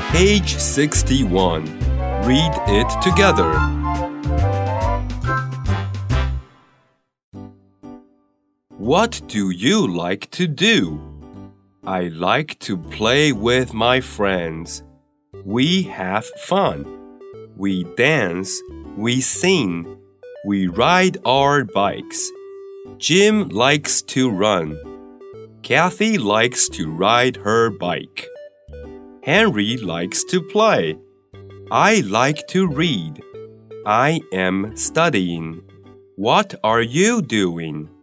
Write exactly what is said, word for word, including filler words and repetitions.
Page sixty-one. Read it together. What do you like to do? I like to play with my friends. We have fun. We dance. We sing. We ride our bikes. Jim likes to run. Kathy likes to ride her bike. Henry likes to play. I like to read. I am studying. What are you doing?